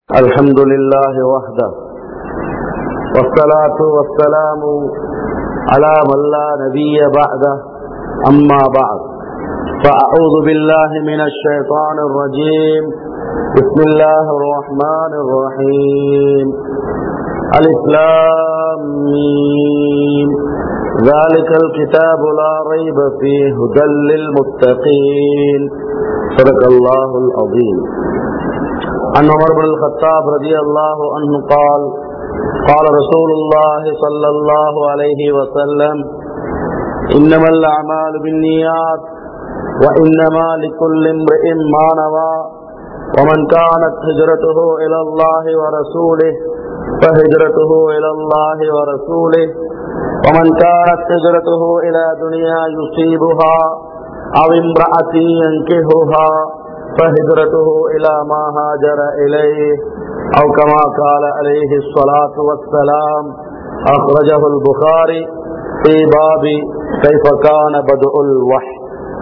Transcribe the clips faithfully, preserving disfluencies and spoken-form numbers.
الحمد لله وحده والصلاة والسلام على من لا نبي بعده أما بعد فأعوذ بالله من الشيطان الرجيم بسم الله الرحمن الرحيم ألف لام ميم ذلك الكتاب لا ريب فيه هدى للمتقين صدق الله العظيم. عن عمر بن الخطاب رضي الله عنه قال قال رسول الله صلى الله عليه وسلم إنما الأعمال بالنيات وإنما لكل امرئ ما نوى ومن كانت هجرته إلى الله ورسوله فهجرته إلى الله ورسوله ومن كانت هجرته إلى دنيا يصيبها أو امرأة ينكحها فهجرته إلى ما هاجر إليه أو كما قال عليه الصلاة والسلام. أخرجه البخاري في باب كيف كان بدء الوحي.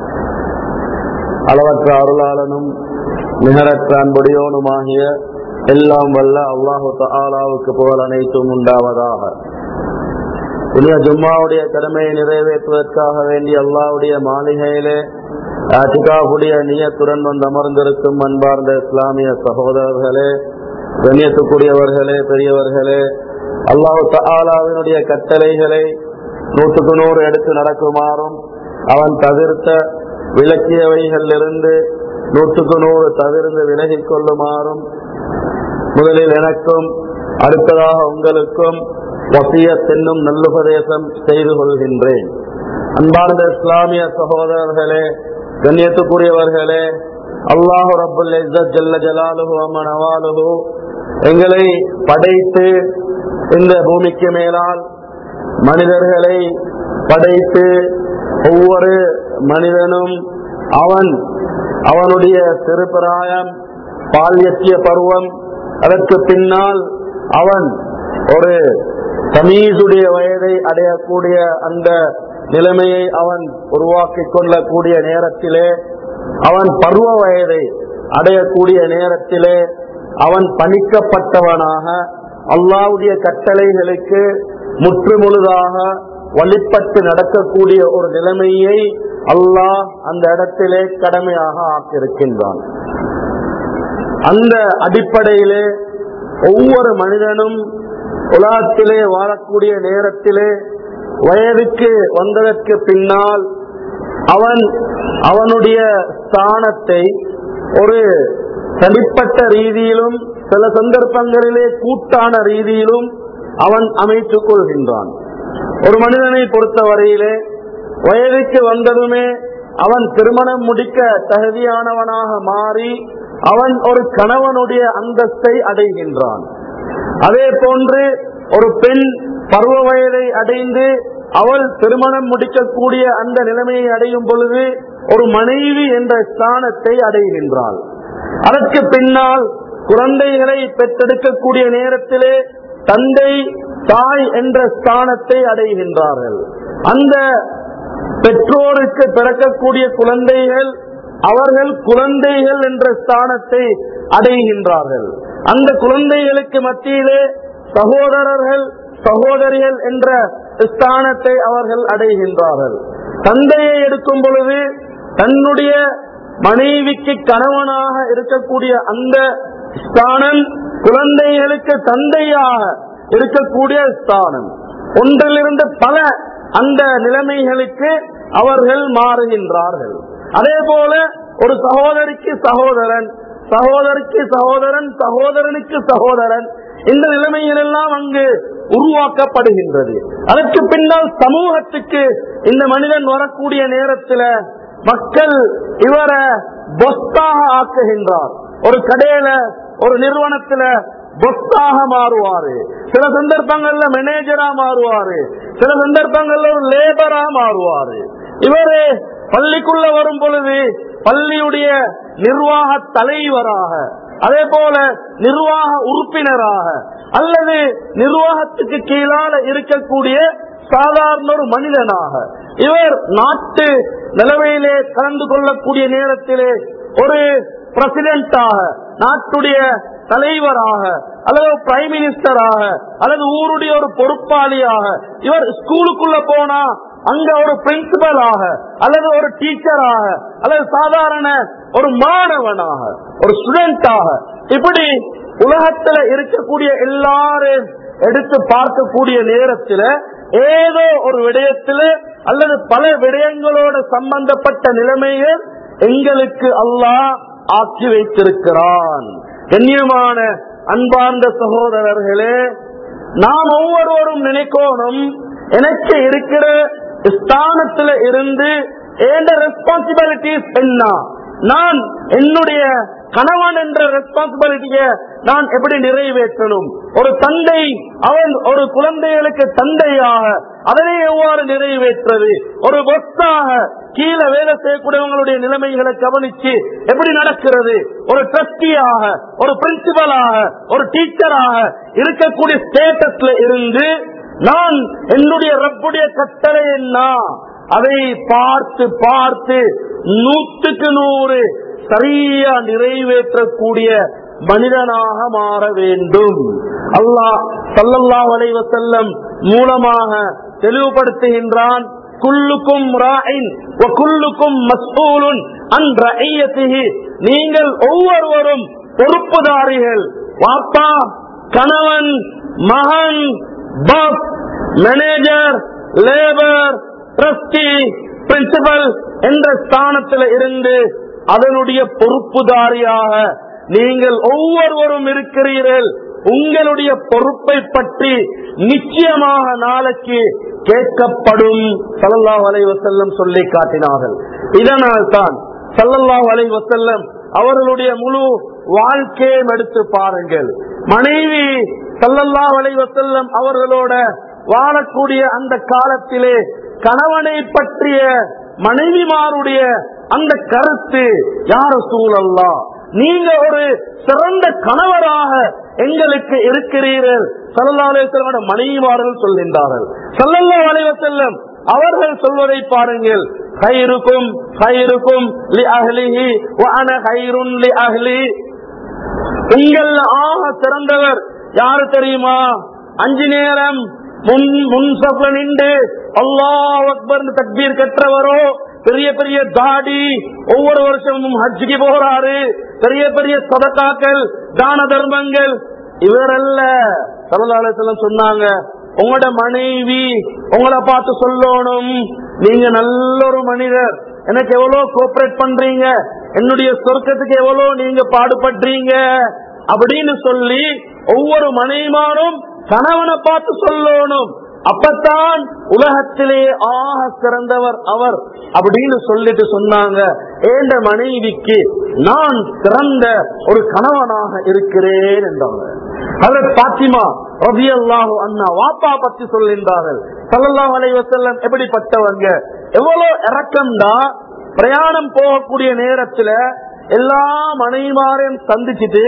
அளவற்ற அருளாளனும் நிகரற்ற அன்புடையோனுமாகிய எல்லாம் வல்ல அல்லாஹு தஆலாவுக்கு புகழ் அனைத்தும் உண்டாவதாக. புனித ஜும்மாவுடைய கடமையை நிறைவேற்றுவதற்காக வேண்டிய அல்லாஹ்வுடைய மாளிகையிலே ஆத்திகாஃபுடைய நியத்துடன் வந்து அமர்ந்திருக்கும் அன்பார்ந்த இஸ்லாமிய சகோதரர்களே, கண்ணியத்துக்குரியவர்களே, பெரியவர்களே, அல்லாஹ் தஆலாவினுடைய கட்டளைகளை நூற்றுக்கு நூறு எடுத்து நடக்குமாறும் அவன் தவிர்த்த விலக்கியவைகளிலிருந்து நூற்றுக்கு நூறு தவிர்த்து விலகிக் கொள்ளுமாறும் முதலில் எனக்கும் அடுத்ததாக உங்களுக்கும் வசியத் என்னும் நல்லுபதேசம் செய்து கொள்கின்றேன். அன்பார்ந்த இஸ்லாமிய சகோதரர்களே, கண்ணியத்துக்குரியவர்களே, அல்லாஹு ரப்புல் இஸ்ஸத் ஜல்ல ஜலாலுஹு வ நவாலுஹு எங்களை படைத்து இந்த பூமிக்கு மேலால் மனிதர்களை படைத்து ஒவ்வொரு மனிதனும் அவன் அவனுடைய சிறுபிராயம் பால்யத்திய பருவம், அதற்கு பின்னால் அவன் ஒரு தமீசுடைய வயதை அடையக்கூடிய அந்த நிலைமையை அவன் உருவாக்கி கொள்ளக்கூடிய நேரத்திலே, அவன் பருவ வயதை அடையக்கூடிய நேரத்திலே அவன் பணிக்கப்பட்டவனாக அல்லாஹ்வுடைய கட்டளைகளுக்கு முற்றுமுழுதாக வழிபட்டு நடக்கக்கூடிய ஒரு நிலைமையை அல்லாஹ் அந்த இடத்திலே கடமையாக ஆக்கியிருக்கின்றான். அந்த அடிப்படையிலே ஒவ்வொரு மனிதனும் உலகத்திலே வாழக்கூடிய நேரத்திலே வயதுக்கு வந்ததற்கு பின்னால் அவன் அவனுடைய ஸ்தானத்தை ஒரு தனிப்பட்ட ரீதியிலும் சில சந்தர்ப்பங்களிலே கூட்டான ரீதியிலும் அவன் அமைத்துக் கொள்கின்றான். ஒரு மனிதனை பொறுத்தவரையிலே வயதுக்கு வந்ததுமே அவன் திருமணம் முடிக்க தகுதியானவனாக மாறி அவன் ஒரு கணவனுடைய அந்தஸ்தை அடைகின்றான். அதே போன்று ஒரு பெண் பருவ வயதை அடைந்து அவள் திருமணம் முடிக்கக்கூடிய அந்த நிலைமையை அடையும் பொழுது ஒரு மனைவி என்ற ஸ்தானத்தை அடைகின்றாள். அதற்கு பின்னால் குழந்தைகளை பெற்றெடுக்கக்கூடிய நேரத்திலே தந்தை தாய் என்ற ஸ்தானத்தை அடைகின்றார்கள். அந்த பெற்றோருக்கு பிறக்கக்கூடிய குழந்தைகள் அவர்கள் குழந்தைகள் என்ற ஸ்தானத்தை அடைகின்றார்கள். அந்த குழந்தைகளுக்கு மத்தியிலே சகோதரர்கள் சகோதரிகள் என்ற ஸ்தானத்தை அவர்கள் அடைகின்றார்கள். தந்தையை எடுக்கும் பொழுது தன்னுடைய மனைவிக்கு கணவனாக இருக்கக்கூடிய அந்த ஸ்தானம் குழந்தைகளுக்கு தந்தையாக இருக்கக்கூடிய ஸ்தானம். ஒன்றிலிருந்து பல அந்த நிலைமைகளுக்கு அவர்கள் மாறுகின்றார்கள். அதே போல ஒரு சகோதரிக்கு சகோதரன், சகோதரிக்கு சகோதரன், சகோதரனுக்கு சகோதரன், இந்த நிலைமைகள் எல்லாம் அங்கு உருவாக்கப்படுகின்றது. அதற்கு பின்னால் சமூகத்துக்கு இந்த மனிதன் வரக்கூடிய நேரத்தில் மக்கள் இவரை பொஸ்தாக ஆக்குகின்றார். ஒரு கடையில ஒரு நிறுவனத்துல பொஸ்தாக மாறுவாரு, சில சந்தர்ப்பங்கள்ல மேனேஜரா மாறுவாரு, சில சந்தர்ப்பங்கள்ல ஒரு லேபரா மாறுவாரு. இவரு பள்ளிக்குள்ள வரும் பொழுது பள்ளியுடைய நிர்வாக தலைவராக, அதே போல நிர்வாக உறுப்பினராக அல்லது நிர்வாகத்துக்கு கீழால இருக்கக்கூடிய சாதாரண ஒரு மனிதனாக இவர் நாட்டு நிலைமையிலே கலந்து கொள்ளக்கூடிய நேரத்திலே ஒரு பிரசிடென்டாக நாட்டுடைய தலைவராக அல்லது பிரைம் மினிஸ்டராக அல்லது ஊருடைய ஒரு பொறுப்பாளியாக, இவர் ஸ்கூலுக்குள்ள போனா அங்க ஒரு பிரின்சிபலாக அல்லது ஒரு டீச்சராக அல்லது சாதாரண ஒரு மாணவனாக ஒரு ஸ்டூடெண்டாக, இப்படி உலகத்துல இருக்கக்கூடிய எல்லாரும் எடுத்து பார்க்கக்கூடிய நேரத்துல ஏதோ ஒரு விடயத்துல அல்லது பல விடயங்களோட சம்பந்தப்பட்ட நிலைமைகள் எங்களுக்கு அல்லாஹ் ஆக்கி வைத்திருக்கிறான். கண்ணியமான அன்பார்ந்த சகோதரர்களே, நாம் ஒவ்வொருவரும் நினைக்கணும், எனக்கு இருக்கிற ஸ்தானத்துல இருந்து எந்த ரெஸ்பான்சிபிலிட்டிஸ் என்ன, நான் என்னுடைய கணவன் என்ற ரெஸ்பான்சிபிலிட்டிய நான் எப்படி நிறைவேற்றணும், ஒரு தந்தை அவன் ஒரு குழந்தைகளுக்கு தந்தையாக அதனை எவ்வாறு நிறைவேற்றது, ஒரு பொஸ்ஸாக கீழே வேலை செய்யக்கூடியவங்களுடைய நிலைமைகளை கவனிச்சு எப்படி நடக்கிறது, ஒரு ட்ரஸ்டியாக ஒரு பிரின்சிபலாக ஒரு டீச்சராக இருக்கக்கூடிய ஸ்டேட்டஸ்ல இருந்து நான் என்னுடைய ரப்புடைய கட்டளை என்ன அதை பார்த்து பார்த்து நூற்றுக்கு நூறு சரியா நிறைவேற்றக்கூடிய மனிதனாக மாற வேண்டும். அல்லாஹ் ஸல்லல்லாஹு அலைஹி வஸல்லம் மூலமாக தெளிவுபடுத்துகின்றான், குல்லுக்கும் ராயின் வ குல்லுக்கும் மஸ்ஊலுன் அன் ரஇயத்திஹி, நீங்கள் ஒவ்வொருவரும் பொறுப்புதாரிகள். வாப்பா, கணவன், மகன், boss, manager, labour, trustee, principal என்ற ஸ்தானத்தில் இருந்து அதனுடைய பொறுப்புதாரியாக நீங்கள் ஒவ்வொருவரும் இருக்கிறீர்கள். உங்களுடைய பொறுப்பை பற்றி நிச்சயமாக நாளைக்கு கேட்கப்படும் ஸல்லல்லாஹு அலைஹி வஸல்லம் சொல்லி காட்டினார்கள். இதனால் தான் ஸல்லல்லாஹு அலைஹி வஸல்லம் அவர்களுடைய முழு வாழ்க்கையை எடுத்து பாருங்கள். மனைவி ஸல்லல்லாஹு அலைஹி வஸல்லம் அவர்களோட வாழக்கூடிய அந்த காலத்திலே கணவனை பற்றிய மனைவிமாருடைய அந்த கருத்து, யா ரசூலல்லாஹ், நீங்க ஒரு சிறந்த கணவராக எங்களுக்கு இருக்கிறீர்கள் ஸல்லல்லாஹு அலைஹி வஸல்லம் மனைவிமார்கள் சொல்கின்றார்கள். ஸல்லல்லாஹு அலைஹி வஸல்லம் அவர்கள் சொல்வதை பாருங்கள், கைருக்கும் கைருக்கும் லி அஹ்லிஹி வ அன கைருன் லி அஹ்லி, உங்கள் ஆக சிறந்தவர் யாரு தெரியுமா? அஞ்சு நேரம் முன் முன் சப்ல நின்று அல்லாஹ் அக்பர் தக்பீர் கற்றவரோ, பெரிய பெரிய தாடி, ஒவ்வொரு வருஷமும் ஹஜ்ஜுக்கு போறாரு, பெரிய பெரிய சதகாக்கள் தான தர்மங்கள், இவரல்ல. ஸல்லல்லாஹு அலைஹி வஸல்லம் சொன்னாங்க, உங்களோட மனைவி உங்களை பார்த்து சொல்லணும், நீங்க நல்ல ஒரு மனிதர், எனக்கு எவ்வளவு கோஆபரேட் பண்றீங்க, என்னுடைய சொர்க்கத்துக்கு எவ்வளவு நீங்க பாடுபடுறீங்க அப்படின்னு சொல்லி ஒவ்வொரு மனைவிமாரும் கணவனை பார்த்து சொல்லணும். அப்பத்தான் உலகத்திலே ஆக சிறந்தவர் அவர் அப்படின்னு சொல்லிட்டு சொன்னாங்க, ஏண்ட மனைவிக்கு நான் சிறந்த ஒரு கணவனாக இருக்கிறேன் என்றாங்க. ஹஜ்ரத் பாத்திமா ரலியல்லாஹு அன்ஹா வாப்பா பத்தி சொல்கின்றார்கள். ஸல்லல்லாஹு அலைஹி வஸல்லம் எப்படிப்பட்டவங்க, எவ்வளவு இரக்கம்டா, பிரயாணம் போகக்கூடிய நேரத்துல எல்லா மனைவிமாரையும் சந்திச்சுட்டு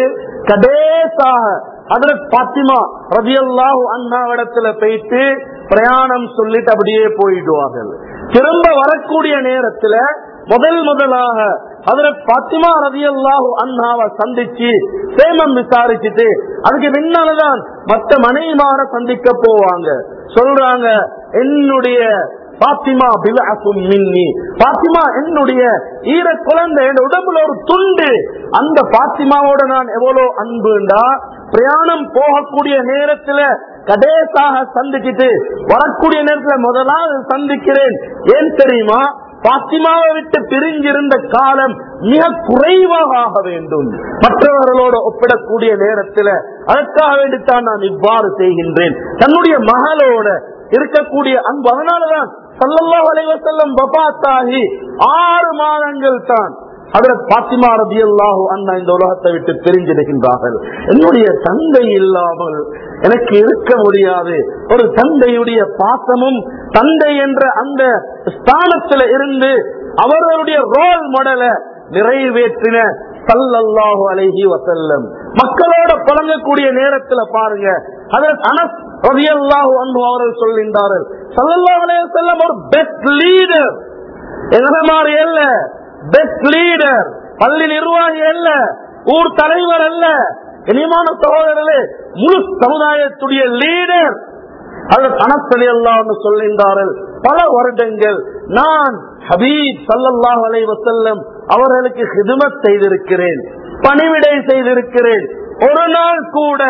கடைசாக ஹஜ்ரத் பாத்திமா ரலியல்லாஹு அன்ஹா இடத்துல போயிட்டு பிரயாணம் சொல்லிட்டு அப்படியே போயிடுவார்கள். திரும்ப வரக்கூடிய நேரத்துல முதல் முதலாக ஹஜ்ரத் பாத்திமா ரலியல்லாஹு அன்ஹாவை சந்திச்சு சேமம் விசாரிச்சுட்டு அதுக்கு பின்னால்தான் மற்ற மனைவிமாரை சந்திக்க போவாங்க. சொல்றாங்க, என்னுடைய பாத்திமா பிலஅகும் மின்னி, பாத்திமா என்னுடைய ஈர குழந்தை, என் உடம்புல ஒரு துண்டு, அந்த பாத்திமாவோட நான் எவ்வளவு அன்புண்டா, பிரயாணம் போகக்கூடிய நேரத்துல கடைசாக சந்திச்சுட்டு வரக்கூடிய நேரத்துல முதலாவது சந்திக்கிறேன். ஏன் தெரியுமா? பாத்திமாவை விட்டு பிரிஞ்சிருந்த காலம் மிக குறைவாக ஆக வேண்டும் மற்றவர்களோடு ஒப்பிடக்கூடிய நேரத்தில். அதற்காக வேண்டித்தான் நான் இவ்வாறு செய்கின்றேன். தன்னுடைய மகளோட இருக்கக்கூடிய அன்பு. அதனாலதான் ஸல்லல்லாஹு அலைஹி வஸல்லம் வஃபாத்தாகி ஆறு மாதங்கள் தான் ஹஜ்ரத் பாத்திமா ரலியல்லாஹு அன்ஹா இந்த உலகத்தை விட்டு பிரிஞ்சிருக்கின்றார்கள். என்னுடைய தந்தை இல்லாமல் எனக்கு இருக்க முடியாது. ஒரு தந்தையுடைய பாசமும் தந்தை என்ற அந்த ஸ்தானத்தில் இருந்து அவர்களுடைய ரோல் மாடலை நிறைவேற்றின ஸல்லல்லாஹு அலைஹி வஸல்லம். மக்களோட பழங்கக்கூடிய நேரத்துல பாருங்க, ஹஜ்ரத் அனஸ் ரலியல்லாஹு அன்ஹு அவர்கள் சொல்கின்றார்கள், ஸல்லல்லாஹு அலைஹி வஸல்லம் ஒரு பெஸ்ட் லீடர், எங்களை மாதிரி அல்ல, பெஸ்ட் லீடர், பள்ளி நிர்வாகி அல்ல, ஊர் தலைவர் அல்ல, இனிமான சகோதரர்களே, முழு சமுதாயத்துடைய லீடர் அதற்கு அனஸ் ரலியல்லாஹு சொல்கின்றார்கள், பல வருடங்கள் நான் ஹபீப் ஸல்லல்லாஹு அலைஹி வஸல்லம் அவர்களுக்கு ஹிதுமத் செய்திருக்கிறேன், பணிவிடை செய்திருக்கிறேன். ஒரு நாள் கூட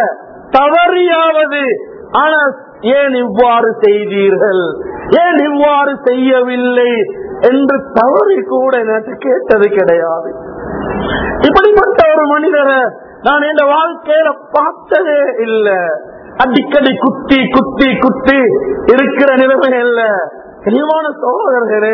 தவறியாவது அனஸ் ஏன் இவ்வாறு செய்தீர்கள், ஏன் இவ்வாறு செய்யவில்லை என்று தவறி கூட எனக்கு கேட்டது கிடையாது. இப்படிப்பட்ட ஒரு மனிதரை நான் இந்த வாழ்க்கையில பார்த்ததே இல்லை. அடிக்கடி குத்தி குத்தி குத்தி இருக்கிற நிலைமை அல்ல. தெளிவான சகோதரர்களே,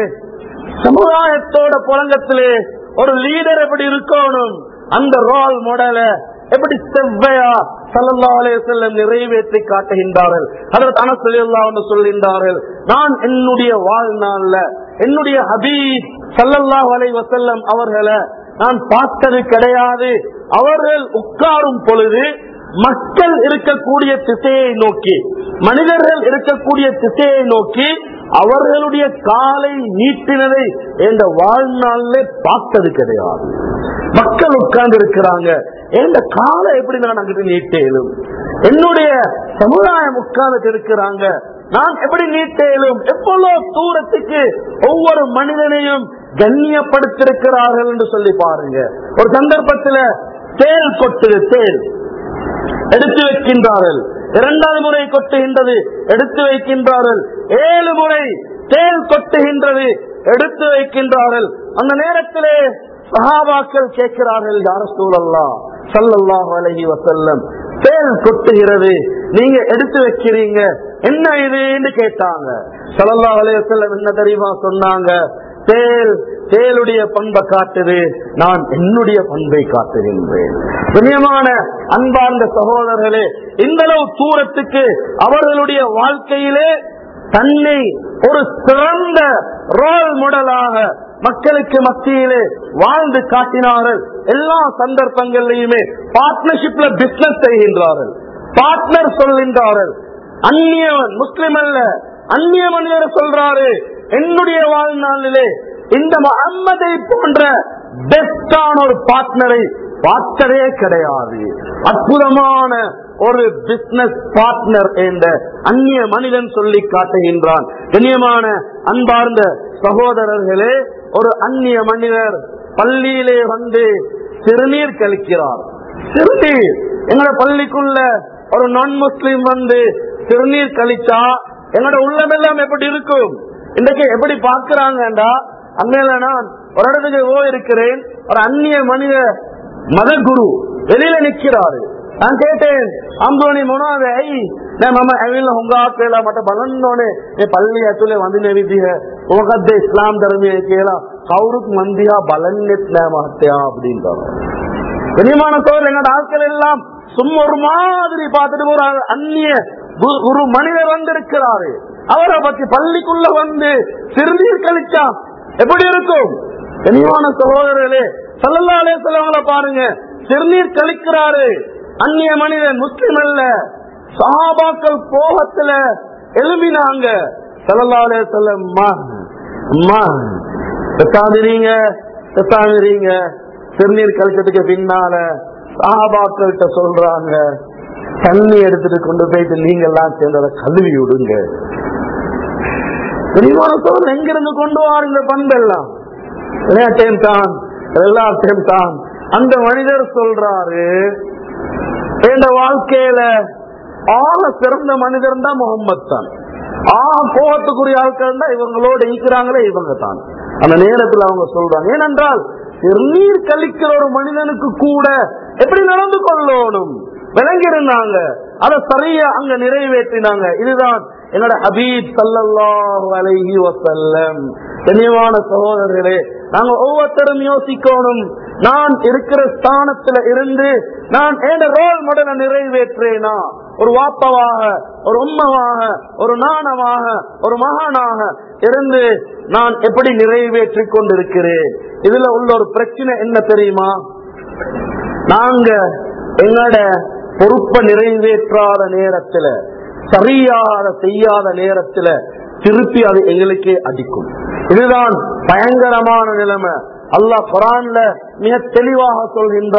சமுதாயத்தோட புலங்கத்திலே ஒரு லீடர் எப்படி இருக்கணும், அந்த ரோல் மாடல எப்படி செவ்வையா ஸல்லல்லாஹு அலைஹி வஸல்லம் நிறைவேற்றி காட்டுகின்றார்கள். ஹஜ்ரத் அனஸ் ரலியல்லாஹு அன்ஹு சொல்கின்றார்கள், நான் என்னுடைய வாழ்நாள்ல என்னுடைய ஹபீப் ஸல்லல்லாஹு அலைஹி வஸல்லம் அவர்களை நான் பார்த்தது கிடையாது. அவர்கள் உட்காரும் பொழுது மக்கள் இருக்கக்கூடிய திசையை நோக்கி, மனிதர்கள் இருக்கக்கூடிய திசையை நோக்கி அவர்களுடைய காலை நீட்டினதை என்ற வாழ்நாளிலே பார்த்தது கிடையாது. மக்கள் உட்கார்ந்து இருக்கிறாங்க, எந்த காலை எப்படி நான் அங்கிட்டு நீட்டேலும், என்னுடைய சமுதாயம் உட்கார்ந்து இருக்கிறாங்க, நான் எப்படி நீட்டேலும். எவ்வளவு தூரத்துக்கு ஒவ்வொரு மனிதனையும் கண்ணியப்படுத்திருக்கிறார்கள் என்று சொல்லி பாருங்க. ஒரு சந்தர்ப்பத்தில் தேல் கொட்டுது, தேல் எடுத்து வைக்கின்றார்கள். இரண்டாவது முறை கொட்டுகின்றது, எடுத்து வைக்கின்றார்கள். ஏழு முறை தேல் கொட்டுகின்றது, எடுத்து வைக்கின்றார்கள். அந்த நேரத்திலே சஹாபாக்கள் கேட்கிறார்கள், யா ரசூலல்லாஹ் ஸல்லல்லாஹு அலைஹி வஸல்லம், தேல் கொட்டுகிறது, நீங்க எடுத்து வைக்கிறீங்க, என்ன இது என்று கேட்டாங்க. ஸல்லல்லாஹு அலைஹி வஸல்லம் என்ன தெரியுமா சொன்னாங்க, தேல் தேலுடைய பண்பை காட்டுது, நான் என்னுடைய பண்பை காட்டுகின்றேன். புண்ணியமான அன்பார்ந்த சகோதரர்களே, இந்த அளவு தூரத்துக்கு அவர்களுடைய வாழ்க்கையிலே தன்னை ஒரு சிறந்த ரோல் மாடலாக மக்களுக்கு மத்தியிலே வாழ்ந்து காட்டினார்கள். எல்லா சந்தர்ப்பங்களிலுமே பார்ட்னர்ஷிப்ல பிசினஸ் செய்கின்றார்கள், பார்ட்னர் சொல்கின்றார்கள். அந்நியவன் முஸ்லிம் அல்ல, அந்நிய மனிதர் சொல்றாரு, என்னுடைய வாழ்நாளிலே இந்த முஹம்மதை போன்ற பெஸ்டான ஒரு பார்ட்னரை பார்த்ததே கிடையாது. அற்புதமான ஒரு பிசினஸ் பார்ட்னர் என்ற அந்நிய மனிதன் சொல்லி காட்டுகின்றான். கண்ணியமான அன்பார்ந்த சகோதரர்களே, ஒரு அந்நிய மனிதர் பள்ளியிலே வந்து சிறுநீர் கழிக்கிறார். சிறுநீர் எங்களோட பள்ளிக்குள்ள ஒரு நான் முஸ்லிம் வந்து சிறுநீர் கழிச்சா எங்களோட உள்ளமெல்லாம் எப்படி இருக்கும்? இன்றைக்கு எப்படி பார்க்கிறாங்கடா, அண்மையில நான் ஒரு இடத்துக்கு போயிருக்கிறேன், ஒரு அந்நிய மனித மத குரு வெளியில நிக்கிறாரு. நான் கேட்டேன், அம்போனி මොනවද ඇයි නෑ මම ඇවිල්ලා හුඟක් වෙලා මට බලන්න ඕනේ මේ පල්ලිය ඇතුලේ වඳින විදිහ මොකක්ද ඉස්ලාම් ධර්මයේ කියලා කවුරුත් මන් දිහා බලන්නෙත් නෑ මහත්තයා அப்படின்றாங்க. கண்ணியமான சோழர், எங்களோட ஆட்கள் எல்லாம் சும்மா ஒரு மாதிரி பார்த்துட்டு போறாங்க. அந்நிய ஒரு மனிதர் வந்திருக்கிறாரு, அவரை பத்தி பள்ளிக்குள்ள வந்து சிறுநீர் கழிச்சா எப்படி இருக்கும்? கண்ணியமான சகோதரர்களே, ஸல்லல்லாஹு அலைஹி வஸல்லம் பாருங்க, சிறுநீர் கழிக்கிறாரு, அந்நிய மனிதன், முஸ்லிம் அல்ல. சஹாபாக்கள் கோபத்துல எழுப்பினாங்க. ஸல்லல்லாஹு அலைஹி வஸல்லம், அம்மா பேசாதீங்க பேசாதீங்க. சிறுநீர் கழிச்சதுக்கு பின்னால சஹாபாக்கள்கிட்ட சொல்றாங்க, தண்ணி எடுத்துட்டு கொண்டு போயிட்டு நீங்க எல்லாம் சேர்ந்ததை கழுவி விடுங்க. எங்கிருந்து கொண்டு வாருங்க பண்பெல்லாம்? விளையாட்டையும் தான், எல்லாத்தையும் தான். அந்த மனிதர் சொல்றாரு, என் வாழ்க்கையில ஆக சிறந்த மனிதர் தான் முகம்மது தான், ஆக கோபத்துக்குரிய ஆட்கள் தான் இவங்களோட இருக்கிறாங்களே இவங்க தான். அந்த நேரத்தில் அவங்க சொல்றாங்க, ஏனென்றால் சிறுநீர் கழிக்கிற ஒரு மனிதனுக்கு கூட எப்படி நடந்து கொள்ளணும் விளங்கிருந்தாங்க, அதை சரியா அங்க நிறைவேற்றினாங்க. இதுதான் என்னோட ஹபீப் ஸல்லல்லாஹு அலைஹி வஸல்லம். கண்ணியமான சகோதரர்களே, நாங்க ஒவ்வொருத்தரும் யோசிக்கணும், நான் இருக்கிற ஸ்தானத்துல இருந்து நான் என் ரோல் மாடலை நிறைவேற்றேனா? ஒரு வாப்பவாக, ஒரு உம்மவாக, ஒரு நாணவாக, ஒரு மகானாக இருந்து நான் எப்படி நிறைவேற்றி கொண்டிருக்கிறேன்? இதுல உள்ள ஒரு பிரச்சனை என்ன தெரியுமா? நாங்க எங்களோட பொறுப்பை நிறைவேற்றாத நேரத்துல, சரியாக செய்யாத நேரத்துல திருப்பி அது எங்களுக்கே அடிக்கும். இதுதான் பயங்கரமான நிலைமை. அல்லாஹ் குர்ஆன்ல மிக தெளிவாக சொல்கின்றான்,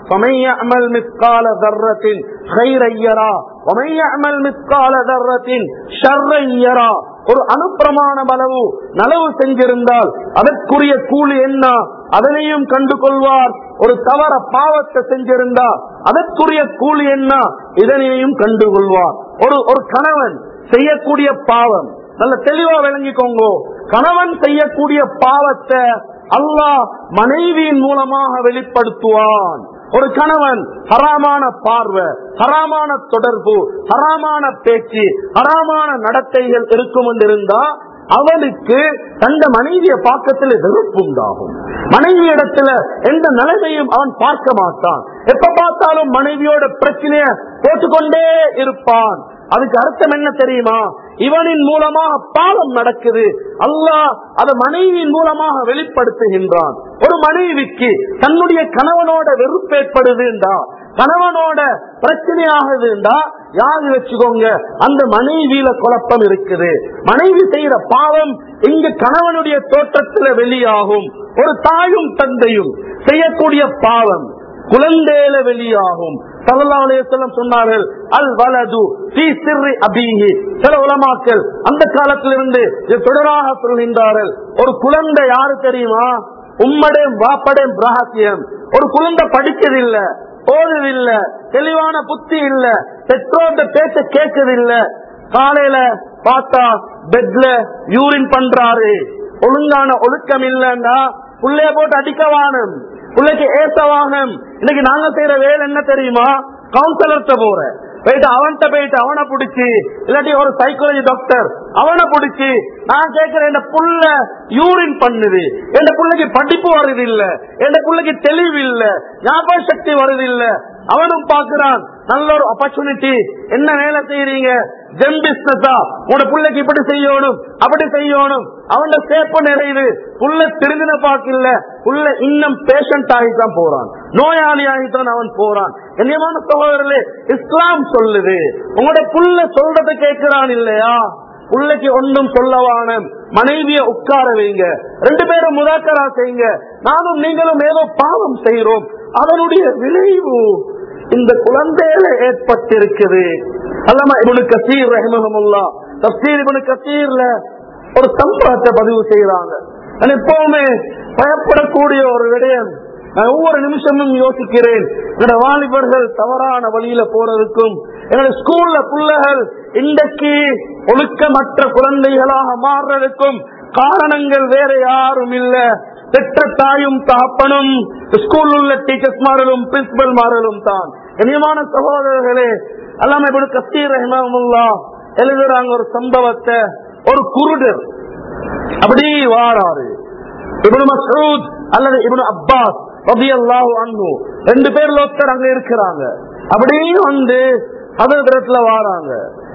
فمن يعمل مثقال ذرة خيرا يرى ومن يعمل مثقال ذرة شرا يرى. ஒரு அனுப்பிரமாணம் அளவு நலவு செஞ்சிருந்தால் அதற்குரிய கூலி என்ன அதனையும் கண்டு கொள்வார். ஒரு தவற பாவத்தை செஞ்சிருந்தா அதற்குரிய கூலி என்ன இதனையும் கண்டு கொள்வார். ஒரு ஒரு கணவன் செய்யக்கூடிய பாவம் நல்ல தெளிவா விளங்கிக்கோங்க. கணவன் செய்யக்கூடிய பாவத்தை அல்லாஹ் மனைவியின் மூலமாக வெளிப்படுத்துவான். ஒரு கணவன் ஹராமான பார்வை, ஹராமான தொடர்பு, ஹராமான பேச்சு, ஹராமான நடத்தைகள் இருக்கும் என்றிருந்தா அவனுக்கு தந்த மனைவிய பாக்கத்தில் வெறுப்பு உண்டாகும். மனைவி இடத்துல எந்த நிலைமையும் அவன் பார்க்க மாட்டான். எப்ப பார்த்தாலும் மனைவியோட பிரச்சனைய போட்டுக்கொண்டே இருப்பான். அதுக்கு அர்த்தம் என்ன தெரியுமா? இவனின் மூலமாக பாவம் நடக்குது. அல்லாஹ் அதை மனைவியின் மூலமாக வெளிப்படுத்துகின்றான். ஒரு மனைவிக்கு தன்னுடைய கணவனோட வெறுப்பு ஏற்படுதுண்டா, கணவனோட பிரச்சனை ஆகுதுண்டா, யாரு வச்சுக்கோங்க அந்த மனைவியில குழப்பம் இருக்குது. மனைவி செய்யற பாவம் இங்கு கணவனுடைய தோற்றத்துல வெளியாகும். ஒரு தாயும் தந்தையும் செய்யக்கூடிய பாவம் குழந்தையில வெளியாகும். ஸல்லல்லாஹு அலைஹி வஸல்லம் சொன்னார்கள், அல் வலது ஃபீ சிர்ரி அபீஹி. சில உலமாக்கள் அந்த காலத்திலிருந்து தொடராக சொல்கின்றார்கள், ஒரு குழந்தை யாரு தெரியுமா? உம்மடையும் வாப்படையும் ரகசியம். ஒரு குழந்தை படிச்சதில்லை, ஓடுதில்ல, தெளிவான புத்தி இல்ல, பெற்றோர்கிட்ட பேச்ச கேட்கதில்ல. காலையில பார்த்தா பெட்ல யூரின் பண்றாரு. ஒழுங்கான ஒழுக்கம் இல்லன்னா புள்ளைய போட்டு அடிக்க வாணும், பிள்ளைக்கு ஏச வாகனம். இன்னைக்கு நாங்க செய்யற வேலை என்ன தெரியுமா? கவுன்சிலர்கிட்ட போற போயிட்டு அவன்கிட்ட போயிட்டு அவனை பிடிச்சி, இல்லாட்டி ஒரு சைக்காலஜி டாக்டர் அவனை பிடிச்சி நான் கேட்கிறேன், என் புள்ள யூரின் பண்ணுது, என் பிள்ளைக்கு படிப்பு வருது இல்ல, என் பிள்ளைக்கு தெளிவு இல்ல, ஞாபக சக்தி வருது இல்ல. அவனும் பாக்குறான் நல்ல ஒரு ஆப்பர்ச்சுனிட்டி, என்ன வேலை செய்யறீங்க, ஜெம் பிசினஸா, உன பிள்ளைக்கு இப்படி செய்யணும் அப்படி செய்யணும். அவன் சேப்ப நிறைவு புள்ள திருந்தின பாக்கல, புள்ள இன்னும் பேஷண்ட் ஆகித்தான் போறான், நோயாளி ஆகித்தான் அவன் போறான். கண்ணியமான சகோதரர்களே, இஸ்லாம் சொல்லுது உங்களோட புள்ள சொல்றதை கேட்கிறான் இல்லையா, புள்ளைக்கு ஒன்றும் சொல்லவான மனைவிய உட்கார வைங்க, ரெண்டு பேரும் முதாக்கரா செய்யுங்க. நானும் நீங்களும் ஏதோ பாவம் செய்யறோம், அதனுடைய விளைவு இந்த குழந்தையில ஏற்பட்டிருக்குது. அல்லாமா இப்னு கஸீர் ரஹிமஹுல்லாஹ் தஃப்சீர் இப்னு கஸீர்ல ஒரு சம்பவத்தை பதிவு செய்யறாங்க. நான் எப்பவுமே பயப்படக்கூடிய ஒரு விடயம், நான் ஒவ்வொரு நிமிஷமும் யோசிக்கிறேன், என்னோட வாலிபர்கள் தவறான வழியில போறதுக்கும், என்னோட ஸ்கூல்ல பிள்ளைகள் இன்றைக்கு ஒழுக்கமற்ற குழந்தைகளாக மாறுறதுக்கும் காரணங்கள் வேற யாரும் இல்ல, பெற்ற தாயும் தகப்பனும் ஸ்கூல் உள்ள டீச்சர்ஸ் மாறலும் பிரின்சிபல் மாறலும் தான். கண்ணியமான சகோதரர்களே, அல்லாமா இப்னு கஸீர் ரஹிமஹுல்லாஹ் எழுதுறாங்க ஒரு சம்பவத்தை. ஒரு குருடர் அப்படி வாராரு, இப்னு மஸ்ஊத் அல்லது இப்னு அப்பாஸ் ரலியல்லாஹு அன்ஹு ரெண்டு பேர்ல ஒருத்தர் அங்க இருக்கிறாங்க. அப்படியே வந்து ஹதரத்துல வாராங்க.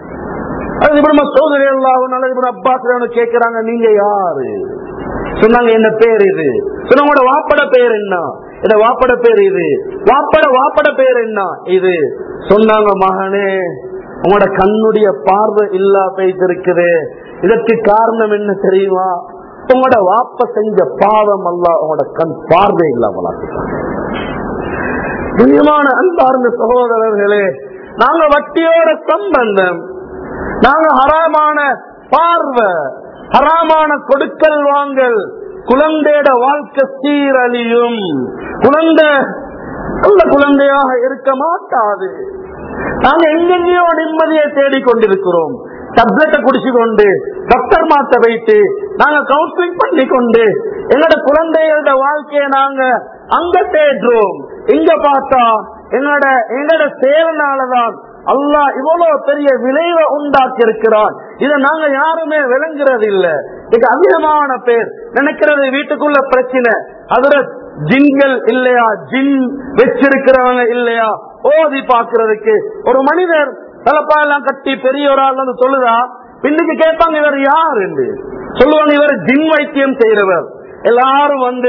அது இப்னு மஸ்ஊத் ரலியல்லாஹு அன்ஹு இப்னு அப்பாஸ் கேக்குறாங்க, நீங்க யாரு? சொன்னாங்க, என்ன பேர் இது? சொன்னவங்களோட வாப்பட பேர் என்ன? இந்த வாப்பட பேர் இது. வாப்பட வாப்பட பேர் என்ன இது? சொன்னாங்க, மகனே உங்களோட கண்ணுடைய பார்வை இல்லா போயிட்டு, இதற்கு காரணம் என்ன தெரியுமா? உங்களோட வாப்ப செஞ்ச பாவம் அல்லாஹ் உங்களோட கண் பார்வை இல்லாமலாக்கிட்டாங்க. துணியமான அன்பார்ந்த சகோதரர்களே, நாங்க வட்டியோட சம்பந்தம், நாங்க ஹராமான பார்வை, ஹராமான கொடுக்கல் வாங்கல், குழந்தையோட வாழ்க்கை சீரழியும். குழந்தை நல்ல குழந்தையாக இருக்க மாட்டாது. நாங்க எங்கெங்கயோ நிம்மதியை தேடிக்கொண்டிருக்கிறோம். டப்லெட்டை குடிச்சு கொண்டு டாக்டர் மாத்த வைத்து நாங்க கவுன்சிலிங் பண்ணி கொண்டு எங்களோட குழந்தைகளோட வாழ்க்கையை நாங்க அங்க தேடுறோம். இங்க பார்த்தா எங்களோட எங்களோட சேவனாலதான் அல்லாஹ் இவ்வளவு பெரிய விளைவை உண்டாக்கி இருக்கிறான். இதை நாங்க யாருமே விளங்குறது இல்ல. இது அதிகமான பேர் நினைக்கிறது வீட்டுக்குள்ள பிரச்சனை, அதுல ஜின்கள் இல்லையா, ஜின் வச்சிருக்கிறவங்க இல்லையா ஓதி பாக்குறதுக்கு. ஒரு மனிதர் தலைப்பாயெல்லாம் கட்டி பெரிய ஒரு ஆள் வந்து சொல்லுதா, பின்னுக்கு கேட்பாங்க இவர் யார் என்று சொல்லுவாங்க, இவர் ஜின் வைத்தியம் செய்யறவர். எல்லாரும் வந்து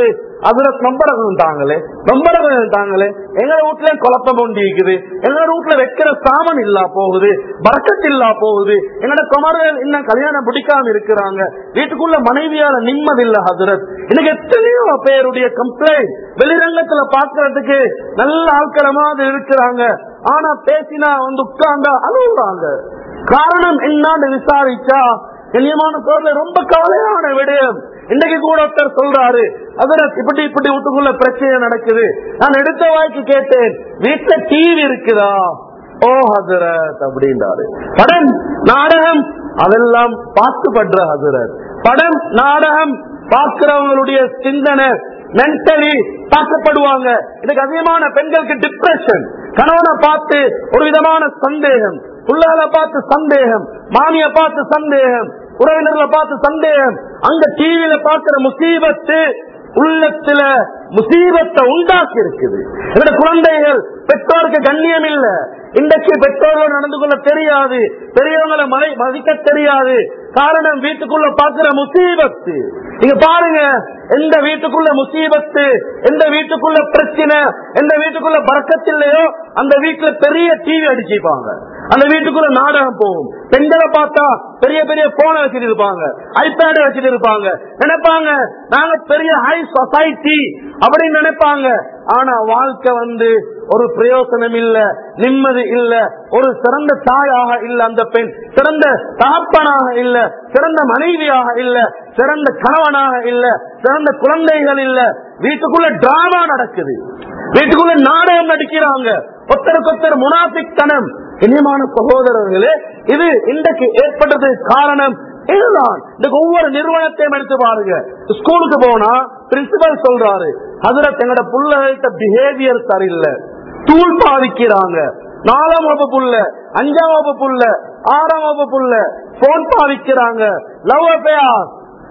அதுல நம்பரகம் தாங்களே நம்பரகம் தாங்களே எங்க வீட்டுல குழப்பம் கொண்டு இருக்குது, எங்க வீட்டுல வைக்கிற சாமன் இல்லா போகுது, பறக்கத்து இல்லா போகுது, எங்கட குமரன் இன்னும் கல்யாணம் பிடிக்காம இருக்கிறாங்க, வீட்டுக்குள்ள மனைவியால நிம்மதி இல்ல ஹசரத். இன்னைக்கு எத்தனையோ பேருடைய கம்ப்ளைண்ட் வெளிரங்கத்துல பாக்குறதுக்கு நல்ல ஆட்களமா இருக்கிறாங்க, ஆனா பேசினா வந்து உட்கார்ந்தா அழுகுறாங்க. காரணம் என்னன்னு விசாரிச்சா கண்ணியமான சோழ ரொம்ப கவலையான விடயம். இன்னைக்கு கூட ஒருத்தர் சொல்றாரு, அதுல இப்படி இப்படி வீட்டுக்குள்ள பிரச்சனை நடக்குது. நான் எடுத்த வாய்க்கு கேட்டேன், வீட்டுல டிவி இருக்குதா? ஓ ஹசரத் அப்படின்றாரு. படம் நாடகம் அதெல்லாம் பார்த்துப்படுற ஹசரத். படம் நாடகம் பார்க்கிறவங்களுடைய சிந்தனை மென்டலி தாக்கப்படுவாங்க. இதுக்கு அதிகமான பெண்களுக்கு டிப்ரெஷன், கணவனை பார்த்து ஒரு விதமான சந்தேகம், புள்ளால பார்த்து சந்தேகம், மாமிய பார்த்து சந்தேகம், உறவினர்களை பார்த்து சந்தேகம். அங்க டிவியில பார்க்கிற முசீபத்து உள்ளத்துல முசீபத்தை உண்டாக்கி இருக்குது. என்னோட குழந்தைகள் பெற்றோருக்கு கண்ணியம் இல்ல, இன்றைக்கு பெற்றோர்கள் நடந்து கொள்ள தெரியாது, பெரியவங்களை மலை மதிக்க தெரியாது. காரணம் வீட்டுக்குள்ள பார்க்கிற முசீபத்து. நீங்க பாருங்க, எந்த வீட்டுக்குள்ள முசீபத்து, எந்த வீட்டுக்குள்ள பிரச்சனை, எந்த வீட்டுக்குள்ள பறக்கத்தில்லையோ அந்த வீட்டுல பெரிய டிவி அடிச்சுப்பாங்க, அந்த வீட்டுக்குள்ள நாடகம் போகும். பெண்களை பார்த்தா பெரிய பெரிய போனை வச்சுட்டு இருப்பாங்க, ஐபேட வச்சுட்டு இருப்பாங்க, நினைப்பாங்க நாங்க பெரிய ஹை சொசைட்டி அப்படின்னு நினைப்பாங்க. ஆனா வாழ்க்கை வந்து ஒரு பிரயோசனம் இல்ல, நிம்மதி இல்ல, ஒரு சிறந்த தாயாக இல்ல அந்த பெண், சிறந்த தகப்பனாக இல்ல, சிறந்த மனைவியாக இல்ல, சிறந்த கணவனாக இல்ல, சிறந்த குழந்தைகள் இல்ல. வீட்டுக்குள்ள டிராமா நடக்குது, வீட்டுக்குள்ள நாடகம் நடிக்கிறாங்க, ஒருத்தருக்கு ஒருத்தர் முனாஃபிக்தனம். இனியமான சகோதரர்களே, இது இன்றைக்கு ஏற்பட்டது காரணம் இதுதான். இன்னைக்கு ஒவ்வொரு நிறுவனத்தையும் எடுத்து பாருங்க. ஸ்கூலுக்கு போனா பிரின்சிபல் சொல்றாரு, ஹசரத் எங்கட புள்ளகிட்ட பிஹேவியர் சரியில்லை, தூள் பாதிக்கிறாங்க. நாலாம் வகுப்புள்ள, அஞ்சாம் வகுப்புள்ள, ஆறாம் வகுப்புள்ள போன் பாதிக்கிறாங்க, லவ் அஃபேர்.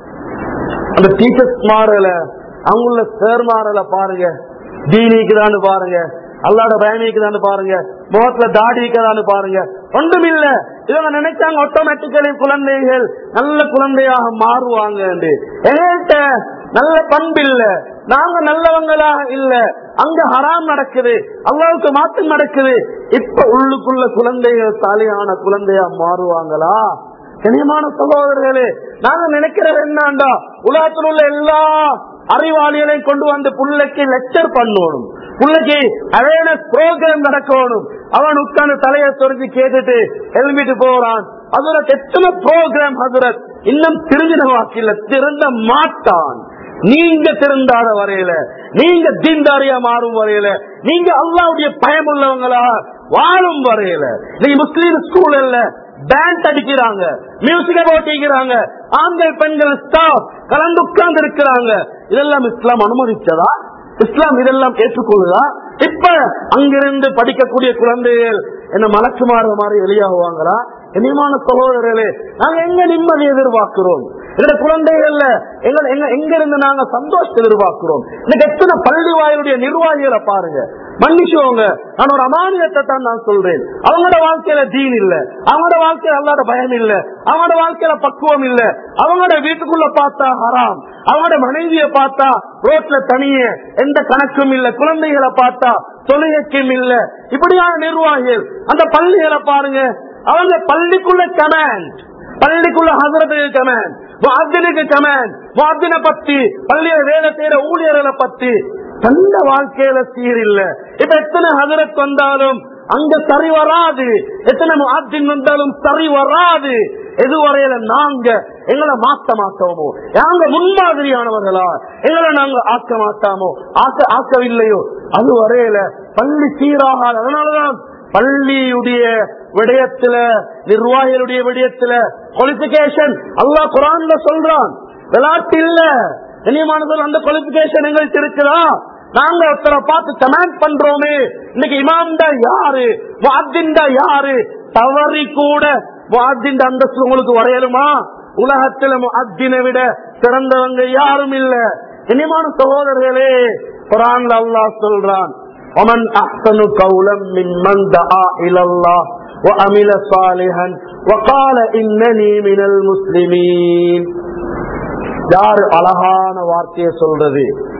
அந்த டீச்சர்ஸ் மாறல, அவங்கள சார் மாறல பாருங்க, தீனிக்குதான்னு பாருங்க, அல்லாட பயணிக்குதான்னு பாருங்க, முகத்துல தாடிக்குதான்னு பாருங்க, ஒன்றும் இல்ல. இவங்க நினைச்சாங்க ஆட்டோமேட்டிக்கலி குழந்தைகள் நல்ல குழந்தையாக மாறுவாங்க. எங்கள்கிட்ட நல்ல பண்பு இல்ல, நாங்க நல்லவங்களாக இல்ல, அங்க ஹராம் நடக்குது, அல்லாவுக்கு மாற்றம் நடக்குது. இப்ப உள்ளுக்குள்ள குழந்தைகள் சாலியான குழந்தையா மாறுவாங்களா? கனியமான சகோதரர்களே, நாங்க நினைக்கிறது என்னண்டா, உலகத்தில் உள்ள எல்லா அறிவாளிகளையும் கொண்டு வந்து புள்ளைக்கு லெக்சர் பண்ணணும், புள்ளைக்கு அவேர்னஸ் ப்ரோக்ராம் நடக்கணும். அவன் உட்கார்ந்து தலையை சொரிஞ்சு கேட்டுட்டு எழுப்பிட்டு போறான். அதுல எத்தனை ப்ரோக்ராம் ஹசரத் இன்னும் திருந்தின வாக்கில திருந்த மாட்டான். நீங்க திருந்தாத வரையில, நீங்க தீன்தாரியா மாறும் வரையில, நீங்க அல்லாஹ்வுடைய பயம் உள்ளவங்களா வாழும் வரையில. நீங்க முஸ்லீம் ஸ்கூல் இல்ல, பேண்ட் அடிக்கிறாங்க, மியூசிக்க போட்டிக்கிறாங்க, ஆண்கள் பெண்கள் ஸ்டாஃப் கலந்து உட்கார்ந்து இருக்கிறாங்க. இதெல்லாம் இஸ்லாம் அனுமதிச்சதா? இஸ்லாம் இதெல்லாம் ஏற்றுக்கொள்ளுதா? இப்ப அங்கிருந்து படிக்கக்கூடிய குழந்தைகள் என்ன மலக்குமாறு மாதிரி வெளியாகுவாங்களா? இனிமான சகோதரர்களே, நாங்க எங்க நிம்மதி எதிர்பார்க்கிறோம்? எங்க குழந்தைகள்ல எங்க எங்க இருந்து நாங்க சந்தோஷத்தை எதிர்பார்க்கிறோம்? இன்னைக்கு எத்தனை பள்ளி வாயிலுடைய நிர்வாகிகளை பாருங்க, மன்னிச்சுவோங்க, நான் ஒரு அமானியத்தை தான் நான் சொல்றேன். அவங்களோட வாழ்க்கையில தீன் இல்ல, அவங்களோட வாழ்க்கையில அல்லாத பயம் இல்ல, அவங்களோட வாழ்க்கையில பக்குவம் இல்ல, அவங்களோட வீட்டுக்குள்ள பார்த்தா ஹராம், அவங்களோட மனைவியை பார்த்தா ரோட்ல தனியே எந்த கணக்கும் இல்ல, குழந்தைகளை பார்த்தா தொழுகைக்கும் இல்ல. இப்படியான நிர்வாகிகள் அந்த பள்ளிகளை பாருங்க, அவங்க பள்ளிக்குள்ள கமாண்ட், பள்ளிக்குள்ள ஹசரத்துக்கு கமாண்ட், முஅத்தினுக்கு கமாண்ட், முஅத்தினை பத்தி, பள்ளியில வேலை செய்யற ஊழியர்களை பத்தி. தந்த வாழ்க்கையில சீர் இல்ல. இப்ப எத்தனை ஹசரத் வந்தாலும் அங்க சரி வராது, எத்தனை முஅத்தின் வந்தாலும் சரி வராது. எதுவரையில நாங்க எங்களை மாற்ற மாட்டோமோ, நாங்க முன்மாதிரியானவர்களா எங்களை நாங்க ஆக்க மாட்டாமோ, ஆக்க ஆக்கவில்லையோ அது வரையில பள்ளி சீராகாது. அதனாலதான் பள்ளியுடைய விடயத்துல, நிர்வாகிகளுடைய விடயத்துல குவாலிபிகேஷன் அல்லாஹ் குர்ஆன்ல சொல்றான், விளையாட்டு இல்ல. கண்ணியமானது அந்த குவாலிபிகேஷன் எங்களுக்கு இருக்குதா? நாங்க ஒருத்தரை பார்த்து கமெண்ட் பண்றோமே, இன்னைக்கு இமாம் தான் யாரு, முஅத்தின் தான் யாரு, தவறி கூட முஅத்தின் அந்தஸ்து உங்களுக்கு வரையலுமா? உலகத்துல முஅத்தினை விட சிறந்தவங்க யாரும் இல்ல. கண்ணியமான சகோதரர்களே, குர்ஆன்ல அல்லாஹ் சொல்றான், ومن احسن قولا ممن دعا الى الله وعمل صالحا وقال انني من المسلمين. யார் அழகான வார்த்தையை சொல்றது,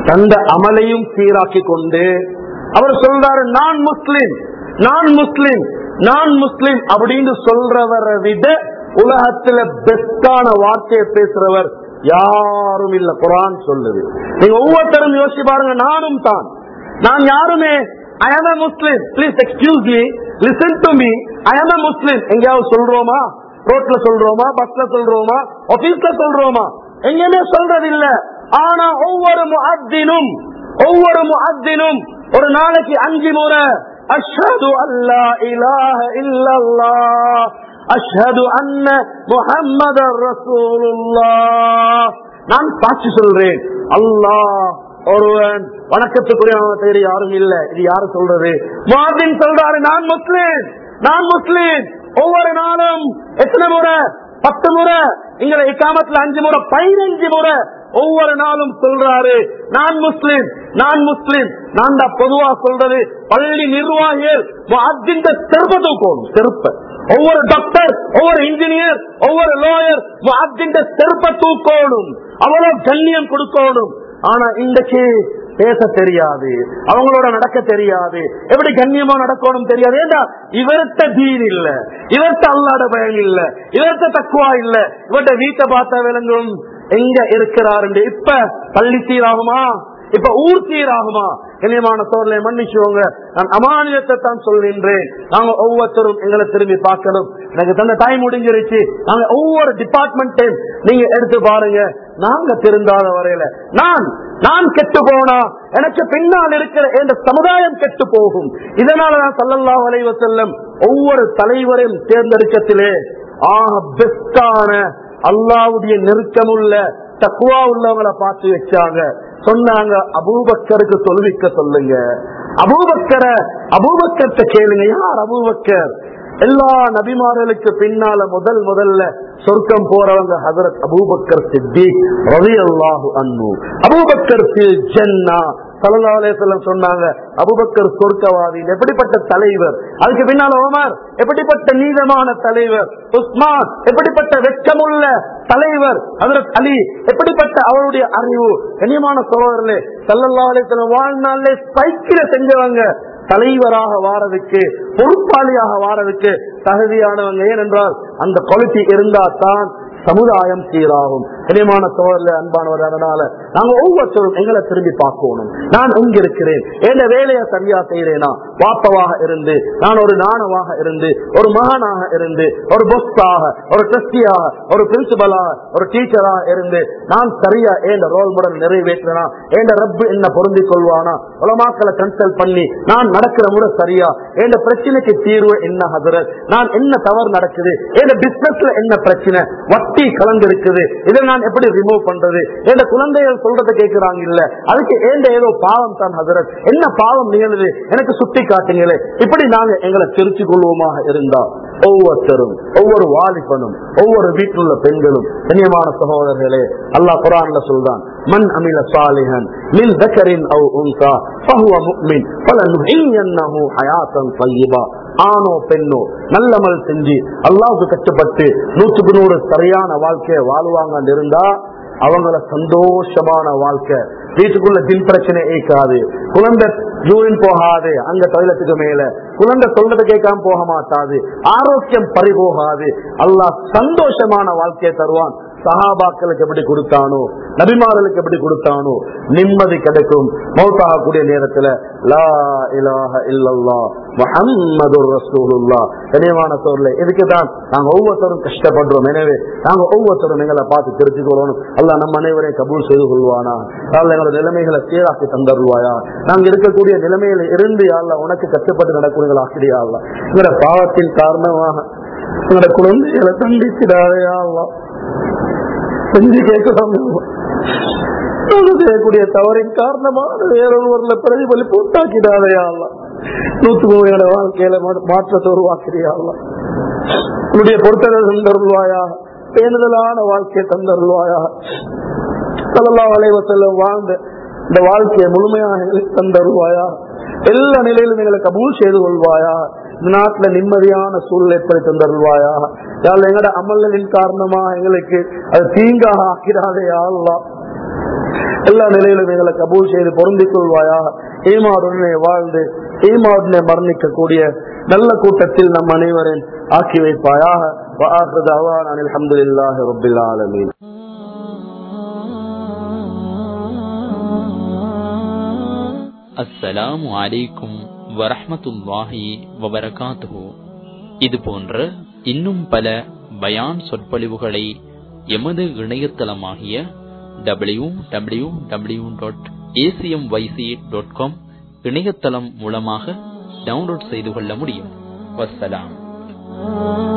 தந்த அமலையும் சீராக்கி கொண்டு அவர் சொல்றாரு நான் முஸ்லிம் நான் முஸ்லிம் நான் முஸ்லிம் அப்படின்னு சொல்றவரை விட உலகத்துல பெஸ்டான வார்த்தையை பேசுறவர் யாரும் இல்ல. குர்ஆன் சொல்லுது. நீங்க ஒவ்வொருத்தரும் யோசிச்சு பாருங்க. நானும் தான், நான் யாருமே I am a Muslim. Please excuse me. Listen to me. I am a Muslim. எங்கயாவது சொல்றோமா? ரோட்ல சொல்றோமா? பஸ்ல சொல்றோமா? ஆபீஸ்ல சொல்றோமா? எங்கேயுமே சொல்றது இல்ல. ஆனா ஒவ்வொரு முஅத்தினும் ஒவ்வொரு முஅத்தினும் ஒரு நாளைக்கு அஞ்சு முறை அஷ்ஹது அல்லா இலாஹ இல்லல்லாஹ் அஷ்ஹது அன்ன முஹம்மதர் ரசூலுல்லாஹ், நான் சாட்சி சொல்றேன் அல்லாஹ் ஒருவன், வணக்கத்துக்குரிய பேரு யாரும் இல்ல. இது யாரு சொல்றது? முஅத்தின் சொல்றாரு நான் முஸ்லிம் நான் முஸ்லிம். ஒவ்வொரு நாளும் எத்தனை முறை? பத்து முறை. இங்க இக்காமத்துல அஞ்சு முறை, பதினஞ்சு முறை ஒவ்வொரு நாளும் சொல்றாரு நான் முஸ்லிம் நான் முஸ்லிம். நான் தான் பொதுவா சொல்றது, பள்ளி நிர்வாகிகள் முஅத்தின் செருப்பை தூக்கணும். செருப்ப ஒவ்வொரு டாக்டர், ஒவ்வொரு இன்ஜினியர், ஒவ்வொரு லாயர் முஅத்தின் செருப்பை தூக்கணும். அவ்வளவு கண்ணியம் கொடுக்கணும். ஆனா இன்றைக்கு பேச தெரியாது, அவங்களோட நடக்க தெரியாது, எப்படி கண்ணியமா நடக்கணும் தெரியாது. ஏண்டா இவர்கிட்ட தீன் இல்ல, இவர்கிட்ட அல்லாஹ்வுடைய பயம் இல்ல, இவர்கிட்ட தக்வா இல்ல. இவர்கிட்ட வீட்டை பார்த்தா விளங்கும் எங்க இருக்கிறாரு. இப்ப பள்ளி சீராகுமா? இப்ப ஊர் சீராகுமா? கண்ணியமான சோழலை மன்னிச்சுவோங்க, நான் அமானியத்தை தான் சொல்கின்றேன். நாங்க ஒவ்வொருத்தரும் எங்களை திரும்பி பார்க்கணும். எனக்கு தந்த டைம் முடிஞ்சிருச்சு. நாங்க ஒவ்வொரு டிபார்ட்மெண்ட்டையும் நீங்க எடுத்து பாருங்க. நாங்க திருந்தாத வரையில நான் நான் கெட்டு போனா எனக்கு பின்னால் இருக்கிற இந்த சமுதாயம் கெட்டு போகும். இதனாலதான் ஸல்லல்லாஹு அலைஹி வஸல்லம் ஒவ்வொரு தலைவரையும் தேர்ந்தெடுக்கத்திலே ஆக பெஸ்டான அல்லாஹ்வுடைய நெருக்கமுள்ள தக்வா உள்ளவங்களை பார்த்து வச்சாங்க. சொன்னாங்க அபூபக்கருக்கு தொழுவிக்க சொல்லுங்க. அபூபக்கர அபூபக்கர்ட்ட கேளுங்க. யார் அபூபக்கர்? எல்லா நபிமார்களுக்கு பின்னால முதல் முதல்ல சொர்க்கம் போறவங்க ஹஜரத் அபூபக்கர் சித்திக் ரலியல்லாஹு அன்ஹு. அபூபக்கர் ஃபில் ஜன்னah ஸல்லல்லாஹு அலைஹி வஸல்லம் சொன்னாங்க அபூபக்கர் சொர்க்கவாதி. எப்படிப்பட்ட தலைவர்! அதுக்கு பின்னால உமர் எப்படிப்பட்ட நீதமான தலைவர், உஸ்மான் எப்படிப்பட்ட வெட்கமுள்ள தலைவர், ஹஜரத் அலி எப்படிப்பட்ட அவருடைய அறிவு. கண்ணியமான சகோதரர்களே, ஸல்லல்லாஹு அலைஹி வஸல்லம் வாழ்நாளிலே சைக்கிள செஞ்சவங்க தலைவராக வாரதுக்கு, பொறுப்பாளியாக வாரதுக்கு தகுதியானவங்க. ஏனென்றால் அந்த குவாலிட்டி இருந்தா தான் சமுதாயம் சீராகும். கண்ணியமான சோழர்ல அன்பானவர், அதனால நாங்க ஒவ்வொருத்தரும் எங்களை திரும்பி பார்க்கணும். நான் எங்க இருக்கிறேன்? என் வேலையை சரியா செய்யறேனா? வாப்பவாக இருந்து, நான் ஒரு நாணவாக இருந்து, ஒரு மகனாக இருந்து, ஒரு பொஸ்ஸாக, ஒரு ட்ரஸ்டியாக, ஒரு பிரின்சிபலாக, ஒரு டீச்சராக இருந்து நான் சரியா என் ரோல் மாடல் நிறைவேற்றனா? என் ரப்பு என்ன பொருந்தி கொள்வானா? உலமாக்களை கன்சல்ட் பண்ணி நான் நடக்கிற முறை சரியா? என் பிரச்சனைக்கு தீர்வு என்ன ஹஜரத்? நான் என்ன தவறு நடக்குது? என் பிசினஸ்ல என்ன பிரச்சனை? வட்டி கலந்து இருக்குது, இதை நான் எப்படி ரிமூவ் பண்றது? என் குழந்தைகள் சொல்றதை கேட்கிறாங்க இல்ல, அதுக்கு ஏண்ட ஏதோ பாவம் தான் ஹஜரத், என்ன பாவம் நிகழுது எனக்கு சுட்டி காட்டுங்களே. இப்படி நாங்க எங்களை தெரிச்சு கொள்வோமாக இருந்தா ஒவ்வொருத்தரும், ஒவ்வொரு வாலிபனும், ஒவ்வொரு வீட்டில் உள்ள பெண்களும், கண்ணியமான சகோதரர்களே, அல்லாஹ் குர்ஆன்ல சொல்றான் மன் அமில சாலிஹன் மின் ذكرٍ أو أنثى فهو مؤمن فلنحيينه حياة طيبة. ஆணோ பெண்ணோ நல்லமல் செஞ்சு அல்லாஹ்வுக்கு கட்டுப்பட்டு நூற்றுக்கு நூறு சரியான வாழ்க்கையை வாழ்வாங்க இருந்தா அவங்கள சந்தோஷமான வாழ்க்கை. வீட்டுக்குள்ள தின் பிரச்சனை ஏற்காது, குழந்தை யூரின் போகாது, அங்க டாய்லெட்டுக்கு மேல குழந்தை சொல்றதை கேட்காம போக மாட்டாது, ஆரோக்கியம் பறிபோகாது. அல்லாஹ் சந்தோஷமான வாழ்க்கையை தருவான். சஹாபாக்களுக்கு எப்படி கொடுத்தானோ, நபிமார்களுக்கு எப்படி கொடுத்தானோ நிம்மதி கிடைக்கும். மௌத்தாகக்கூடிய நேரத்துல லா இலாஹ இல்லல்லாஹ் முஹம்மதுர் ரசூலுல்லாஹ். கனியமான சோர்ல இதுக்குதான் நாங்க ஒவ்வொருத்தரும் கஷ்டப்படுறோம். எனவே நாங்க ஒவ்வொருத்தரும் எங்களை பார்த்து தெரிஞ்சுக்கொள்ளணும். அல்லாஹ் நம்ம அனைவரையும் கபூல் செய்து கொள்வானா? எங்களோட நிலைமைகளை சீராக்கி தந்தருவாயா? நாங்க இருக்கக்கூடிய நிலைமையில இருந்து அல்லாஹ் உனக்கு கட்டுப்பட்டு நடக்கூடிய ஆசிரியா அல்ல. எங்களோட பாவத்தின் காரணமாக எங்களோட குழந்தைகளை தண்டிக்கிறாரையா அல்லாஹ் செஞ்சு கேட்கலாம். செய்யக்கூடிய தவறின் காரணமாக வேறொருவர்ல பிரதிபலிப்பு உண்டாக்கிடாதையா அல்ல. நூத்து மூவையோட வாழ்க்கையில மாற்றத்தை உருவாக்கிறியா அல்ல. உன்னுடைய பொருட்கள் தந்தருள்வாயா, பேணுதலான வாழ்க்கையை தந்தருள்வாயா. ஸல்லல்லாஹு அலைஹி வஸல்லம் வாழ்ந்த இந்த வாழ்க்கையை முழுமையாக எங்களுக்கு தந்தருள்வாயா. எல்லா நிலையிலும் எங்களை கபூல் செய்து கொள்வாயா. இந்த நாட்டுல நிம்மதியான சூழல் ஏற்படுத்தி தந்தருள்வாயா. எங்களோட அமல்களின் காரணமா எங்களுக்கு அது தீங்காக ஆக்கிறாதையா அல்லா. எல்லா நிலையிலும் எங்களை கபூல் செய்து பொருந்திக் கொள்வாயாக. ஈமானுடனே வாழ்ந்து ஈமானுடனே மரணிக்க கூடிய நல்ல கூட்டத்தில் நம் அனைவரின் ஆக்கி வைப்பாயாக. وآخر دعوانا الحمد لله رب العالمين. அஸ்ஸலாமு அலைக்கும் வரஹ்மத்துல்லாஹி வபரகாத்துஹு. இது போன்ற இன்னும் பல பயான் சொற்பொழிவுகளை எமது இணையதளமாகிய W W W dot ACMYC dot com இணையதளம் மூலமாக டவுன்லோட் செய்து கொள்ள முடியும். வஸ்ஸலாம்.